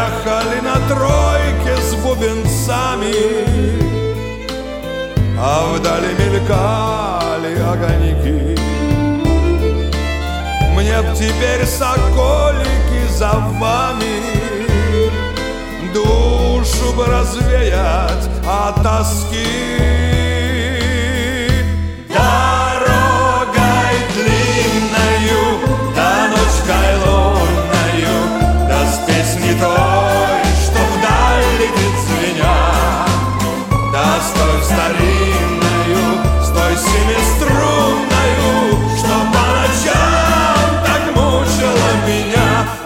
ехали на тройке с бубенцами, а вдали мелькали огоньки. Мне б теперь, соколики, за вами душу бы развеять от тоски. Дорогой длинною, да ночкой лунною, да с песней той, что вдаль летит звеня, да с той старинною, с той семиструнною, что по ночам так мучила меня.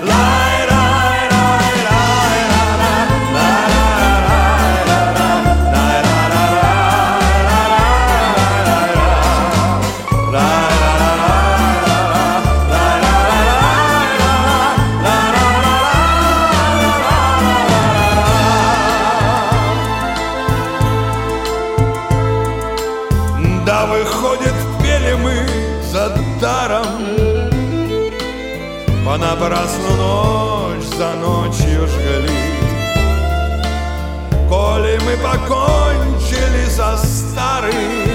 Да, выходит, пели мы за даром, понапрасну ночь за ночью жгли. Коли мы покончили со старым,